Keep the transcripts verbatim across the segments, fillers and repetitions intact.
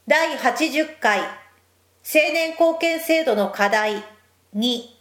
だいはちじゅっかい青年貢献制度の課題に、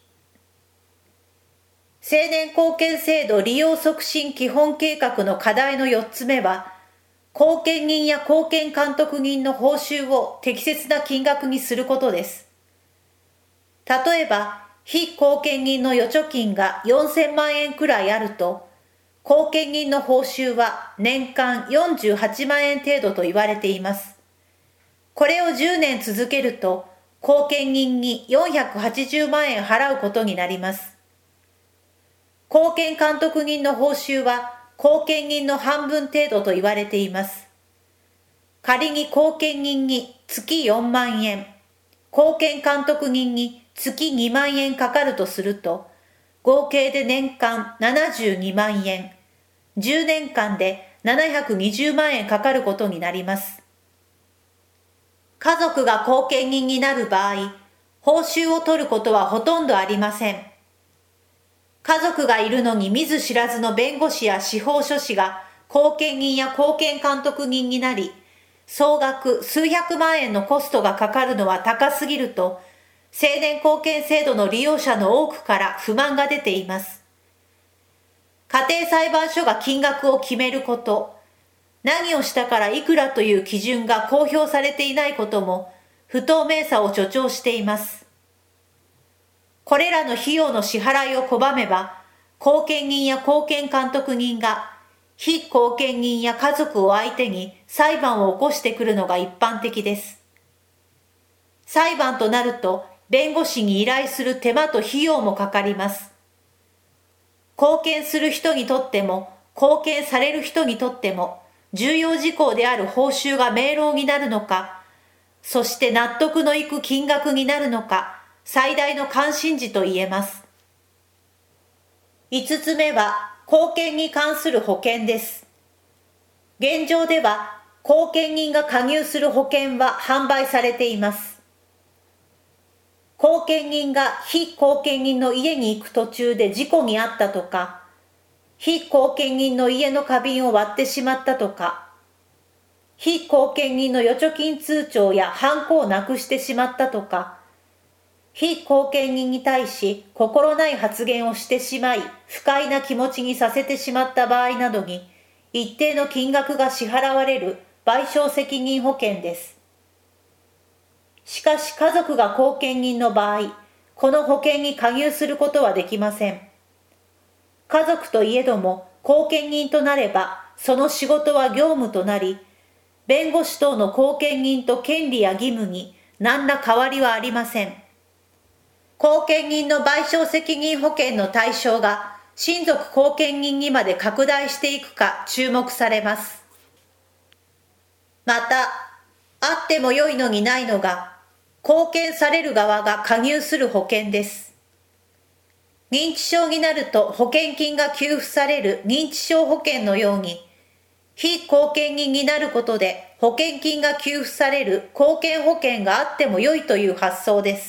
青年貢献制度利用促進基本計画の課題のよっつめは、後見人や後見監督人の報酬を適切な金額にすることです。例えば、非後見人の預貯金がよんせんまんえんくらいあると、後見人の報酬は年間よんじゅうはちまんえん程度と言われています。これをじゅうねん続けると、後見人によんひゃくはちじゅうまんえん払うことになります。後見監督人の報酬は後見人の半分程度と言われています。仮に後見人に月よんまんえん、後見監督人に月にまんえんかかるとすると、合計で年間ななじゅうにまんえん、じゅうねんかんでななひゃくにじゅうまんえんかかることになります。家族が後見人になる場合、報酬を取ることはほとんどありません。家族がいるのに見ず知らずの弁護士や司法書士が後見人や後見監督人になり、総額数百万円のコストがかかるのは高すぎると、青年後見制度の利用者の多くから不満が出ています。家庭裁判所が金額を決めること、何をしたからいくらという基準が公表されていないことも不透明さを助長しています。これらの費用の支払いを拒めば、後見人や後見監督人が非後見人や家族を相手に裁判を起こしてくるのが一般的です。裁判となると弁護士に依頼する手間と費用もかかります。後見する人にとっても後見される人にとっても重要事項である報酬が明朗になるのか、そして納得のいく金額になるのか、最大の関心事と言えます。五つ目は、後見に関する保険です。現状では、後見人が加入する保険は販売されています。後見人が非後見人の家に行く途中で事故に遭ったとか、非後見人の家の花瓶を割ってしまったとか、非後見人の預貯金通帳やハンコをなくしてしまったとか、非後見人に対し心ない発言をしてしまい不快な気持ちにさせてしまった場合などに一定の金額が支払われる賠償責任保険です。しかし家族が後見人の場合、この保険に加入することはできません。家族といえども後見人となればその仕事は業務となり、弁護士等の後見人と権利や義務に何ら変わりはありません。後見人の賠償責任保険の対象が親族後見人にまで拡大していくか注目されます。また、あっても良いのにないのが、後見される側が加入する保険です。認知症になると保険金が給付される認知症保険のように、非後見人になることで保険金が給付される後見保険があっても良いという発想です。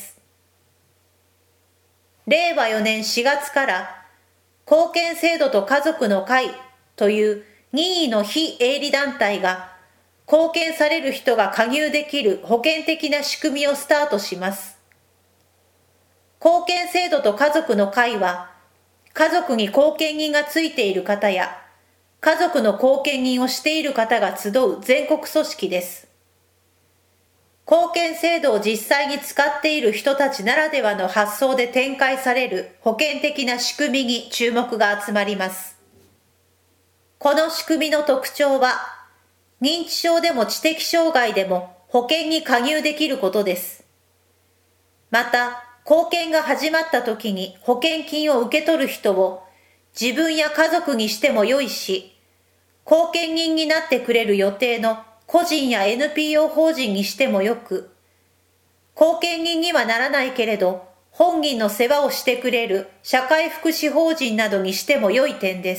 れいわよねんしがつから後見制度と家族の会という任意の非営利団体が後見される人が加入できる保険的な仕組みをスタートします。後見制度と家族の会は家族に後見人がついている方や家族の後見人をしている方が集う全国組織です。後見制度を実際に使っている人たちならではの発想で展開される保険的な仕組みに注目が集まります。この仕組みの特徴は、認知症でも知的障害でも保険に加入できることです。また、後見が始まった時に保険金を受け取る人を自分や家族にしても良いし、後見人になってくれる予定の個人や エヌピーオー 法人にしてもよく、後見人にはならないけれど、本人の世話をしてくれる社会福祉法人などにしても良い点です。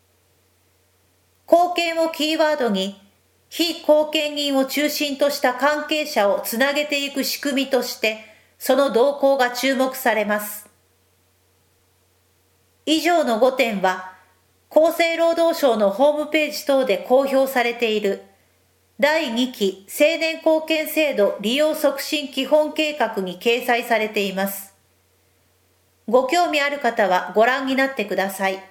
後見をキーワードに、非後見人を中心とした関係者をつなげていく仕組みとして、その動向が注目されます。以上のごてんは、厚生労働省のホームページ等で公表されているだいにき青年貢献制度利用促進基本計画に掲載されています。ご興味ある方はご覧になってください。